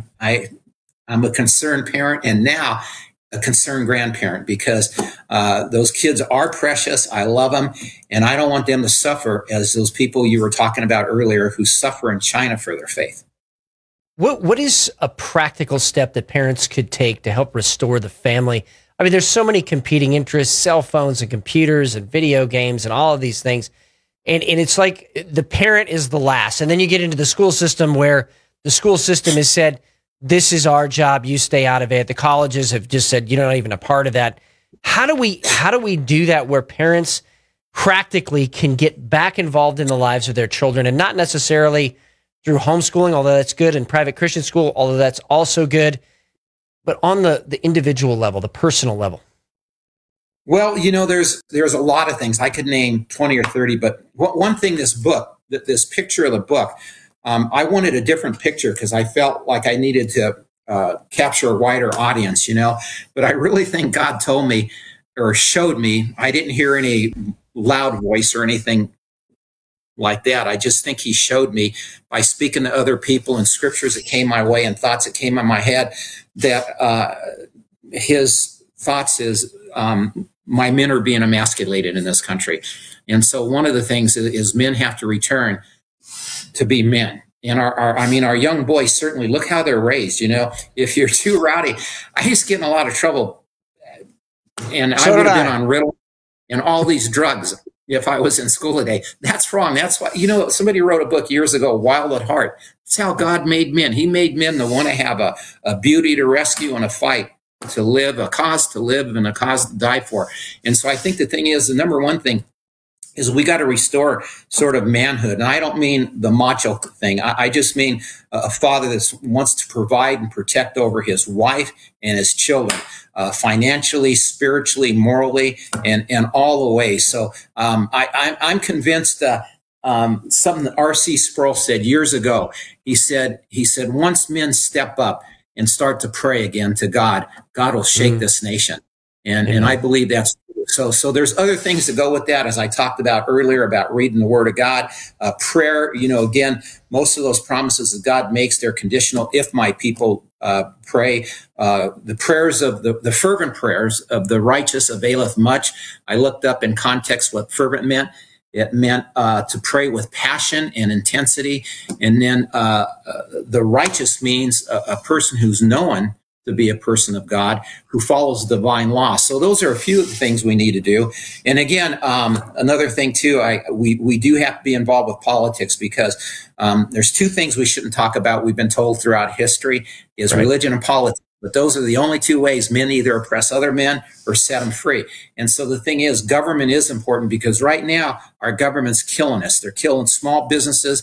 a concerned parent, and now a concerned grandparent, because those kids are precious. I love them, and I don't want them to suffer as those people you were talking about earlier who suffer in China for their faith. What is a practical step that parents could take to help restore the family? I mean, there's so many competing interests, cell phones and computers and video games and all of these things. And it's like the parent is the last. And then you get into the school system, where the school system has said, this is our job, you stay out of it. The colleges have just said, you're not even a part of that. How do we do that where parents practically can get back involved in the lives of their children, and not necessarily through homeschooling, although that's good, and private Christian school, although that's also good, but on the individual level, the personal level? Well, there's a lot of things. I could name 20 or 30, but one thing, this picture of the book, I wanted a different picture because I felt like I needed to capture a wider audience, but I really think God told me or showed me. I didn't hear any loud voice or anything like that. I just think he showed me by speaking to other people and scriptures that came my way and thoughts that came in my head, that his thoughts is my men are being emasculated in this country. And so one of the things is men have to return to be men. And our young boys, certainly, look how they're raised. If you're too rowdy, I used to get in a lot of trouble, and I would have been on Ritalin and all these drugs if I was in school today. That's wrong. That's why, somebody wrote a book years ago, Wild at Heart. That's how God made men. He made men to want to have a beauty to rescue and a fight to live, a cause to live and a cause to die for. And so I think the thing is, the number one thing is we got to restore sort of manhood. And I don't mean the macho thing. I just mean a father that wants to provide and protect over his wife and his children, financially, spiritually, morally, and all the ways. So I'm convinced something that R.C. Sproul said years ago. He said, once men step up and start to pray again to God, God will shake this nation. And I believe that's so there's other things to go with that, as I talked about earlier, about reading the Word of God, prayer. Again, most of those promises that God makes, they're conditional. If my people pray, the prayers of the fervent prayers of the righteous availeth much. I looked up in context what fervent meant. It meant to pray with passion and intensity. And then the righteous means a person who's known to be a person of God, who follows divine law. So those are a few of the things we need to do. And again, another thing too, we do have to be involved with politics, because there's two things we shouldn't talk about. We've been told throughout history is religion and politics. But those are the only two ways men either oppress other men or set them free. And so the thing is, government is important, because right now our government's killing us. They're killing small businesses.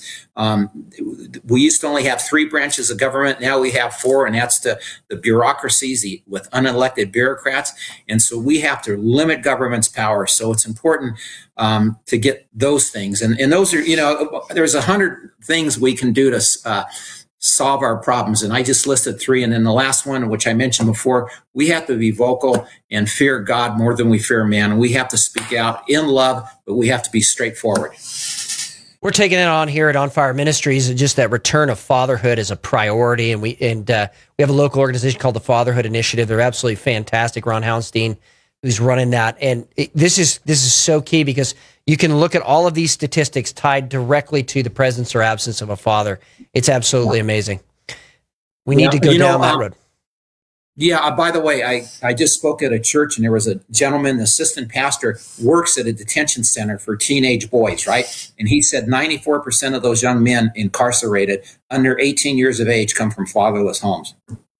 We used to only have 3 branches of government. Now we have 4, and that's the bureaucracies with unelected bureaucrats. And so we have to limit government's power. So it's important to get those things. And those are, there's 100 things we can do to solve our problems. And I just listed 3. And then the last one, which I mentioned before, we have to be vocal and fear God more than we fear man. And we have to speak out in love, but we have to be straightforward. We're taking it on here at On Fire Ministries, and just that return of fatherhood is a priority. And we have a local organization called the Fatherhood Initiative. They're absolutely fantastic. Ron Hounstein who's running that. And this is so key because you can look at all of these statistics tied directly to the presence or absence of a father. It's absolutely amazing. We need to go down that road. Yeah, by the way, I just spoke at a church, and there was a gentleman, the assistant pastor, works at a detention center for teenage boys, right? And he said 94% of those young men incarcerated under 18 years of age come from fatherless homes.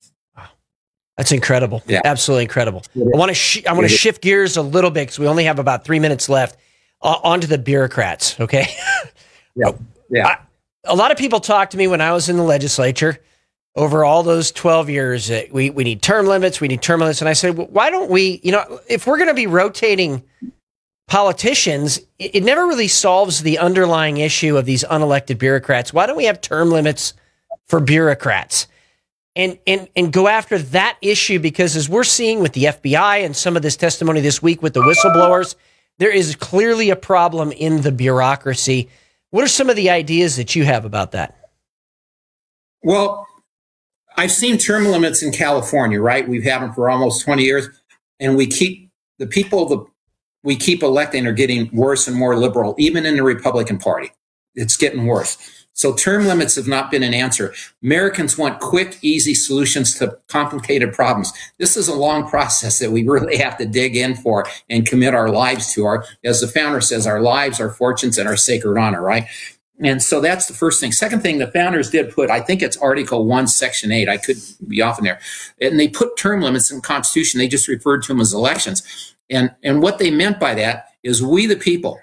That's incredible. Yeah. Absolutely incredible. I want to shift gears a little bit because we only have about 3 minutes left onto the bureaucrats. Okay. Yeah. A lot of people talked to me when I was in the legislature over all those 12 years. We need term limits. We need term limits. And I said, well, why don't we, if we're going to be rotating politicians, it never really solves the underlying issue of these unelected bureaucrats. Why don't we have term limits for bureaucrats and go after that issue? Because as we're seeing with the FBI and some of this testimony this week with the whistleblowers, there is clearly a problem in the bureaucracy. What are some of the ideas that you have about that? Well, I've seen term limits in California, right? We've had them for almost 20 years, and we keep the people we keep electing are getting worse and more liberal, even in the Republican Party. It's getting worse. So term limits have not been an answer. Americans want quick, easy solutions to complicated problems. This is a long process that we really have to dig in for and commit our lives to. As the founder says, our lives, our fortunes, and our sacred honor, right? And so that's the first thing. Second thing, the founders did put, I think it's Article 1, Section 8. I could be off in there. And they put term limits in the Constitution. They just referred to them as elections. And what they meant by that is we the people,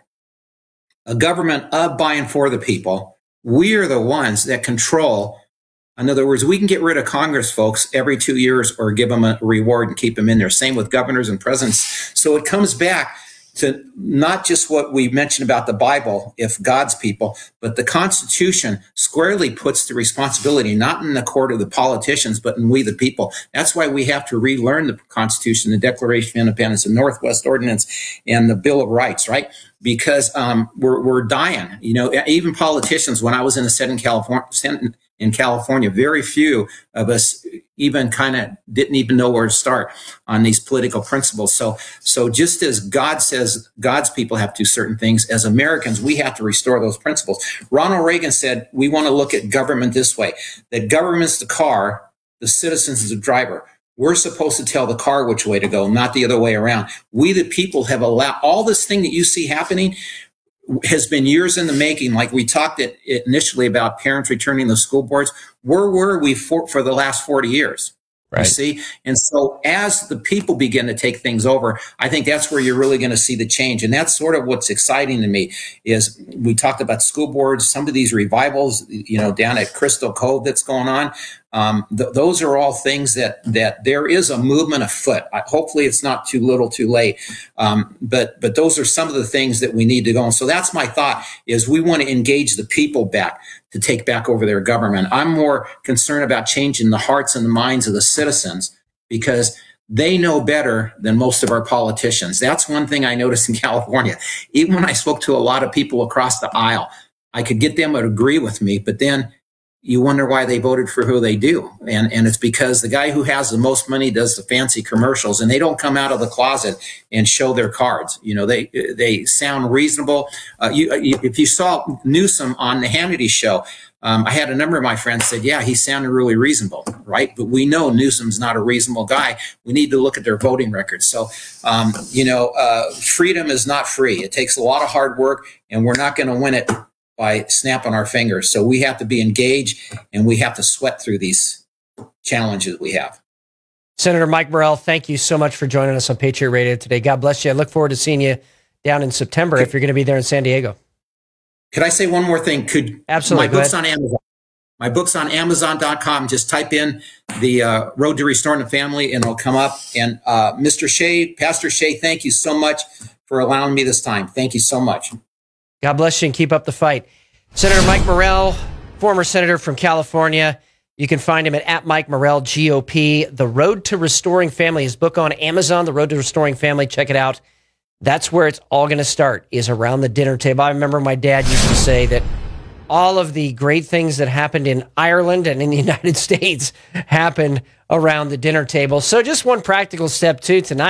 a government of, by, and for the people, we are the ones that control. In other words, we can get rid of Congress folks every 2 years or give them a reward and keep them in there. Same with governors and presidents. So it comes back to not just what we mentioned about the Bible, if God's people, but the Constitution squarely puts the responsibility not in the court of the politicians, but in we the people. That's why we have to relearn the Constitution, the Declaration of Independence, the Northwest Ordinance, and the Bill of Rights, right? Because we're dying. Even politicians, when I was in the Senate in California, very few of us even kind of didn't even know where to start on these political principles. So just as God says God's people have to do certain things, as Americans, we have to restore those principles. Ronald Reagan said, we want to look at government this way, that government's the car, the citizens is the driver. We're supposed to tell the car which way to go, not the other way around. We, the people, have allowed all this thing that you see happening has been years in the making. Like we talked initially about parents returning to school boards. Where were we for the last 40 years? Right. You see? And so as the people begin to take things over, I think that's where you're really going to see the change. And that's sort of what's exciting to me is we talked about school boards, some of these revivals, down at Crystal Cove that's going on. Those are all things that there is a movement afoot. Hopefully it's not too little too late. But those are some of the things that we need to go on. So that's my thought is we want to engage the people back to take back over their government. I'm more concerned about changing the hearts and the minds of the citizens because they know better than most of our politicians. That's one thing I noticed in California. Even when I spoke to a lot of people across the aisle, I could get them to agree with me, but then you wonder why they voted for who they do. And it's because the guy who has the most money does the fancy commercials and they don't come out of the closet and show their cards. They sound reasonable. If you saw Newsom on the Hannity show, I had a number of my friends said, yeah, he sounded really reasonable, right? But we know Newsom's not a reasonable guy. We need to look at their voting records. So, freedom is not free. It takes a lot of hard work and we're not going to win it by snapping our fingers. So we have to be engaged and we have to sweat through these challenges we have. Senator Mike Morell, thank you so much for joining us on Patriot Radio today. God bless you. I look forward to seeing you down in September if you're going to be there in San Diego. Could I say one more thing? Absolutely. My book's on Amazon. My book's on Amazon.com. Just type in the Road to Restoring the Family and it'll come up. And Mr. Shea, Pastor Shea, thank you so much for allowing me this time. Thank you so much. God bless you and keep up the fight. Senator Mike Morell, former senator from California. You can find him at Mike Morell, GOP. The Road to Restoring Family, his book on Amazon, The Road to Restoring Family. Check it out. That's where it's all going to start, is around the dinner table. I remember my dad used to say that all of the great things that happened in Ireland and in the United States happened around the dinner table. So just one practical step, too, tonight.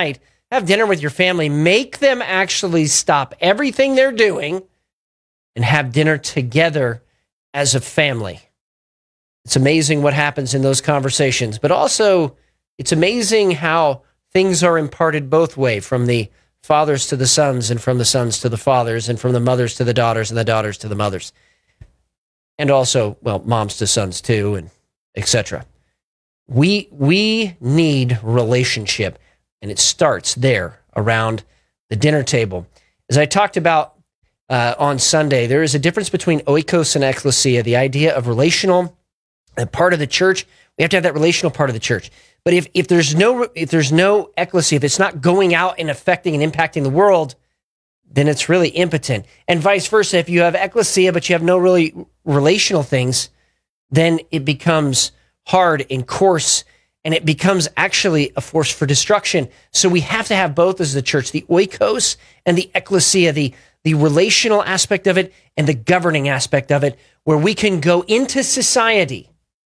have dinner with your family. Make them actually stop everything they're doing and have dinner together as a family. It's amazing what happens in those conversations, but also it's amazing how things are imparted both ways, from the fathers to the sons, and from the sons to the fathers, and from the mothers to the daughters, and the daughters to the mothers. And also, well, moms to sons too, and etc. We need relationship, and it starts there around the dinner table. As I talked about on Sunday, there is a difference between oikos and ecclesia, the idea of relational part of the church. We have to have that relational part of the church. But if there's no ecclesia, if it's not going out and affecting and impacting the world, then it's really impotent. And vice versa, if you have ecclesia but you have no really relational things, then it becomes hard and coarse, and it becomes actually a force for destruction. So we have to have both as the church, the oikos and the ecclesia, the relational aspect of it and the governing aspect of it, where we can go into society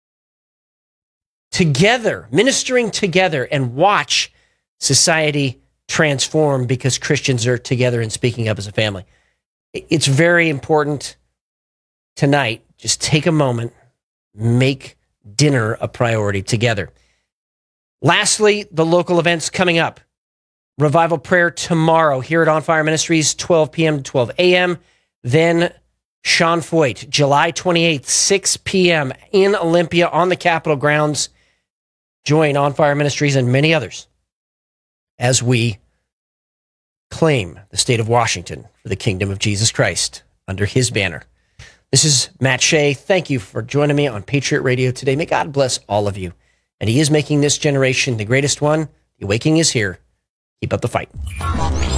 together, ministering together, and watch society transform because Christians are together and speaking up as a family. It's very important tonight. Just take a moment, make dinner a priority together. Lastly, the local events coming up. Revival prayer tomorrow here at On Fire Ministries, 12 p.m. to 12 a.m. Then Sean Foyt, July 28th, 6 p.m. in Olympia on the Capitol grounds. Join On Fire Ministries and many others as we claim the state of Washington for the kingdom of Jesus Christ under his banner. This is Matt Shea. Thank you for joining me on Patriot Radio today. May God bless all of you. And he is making this generation the greatest one. The awakening is here. Keep up the fight.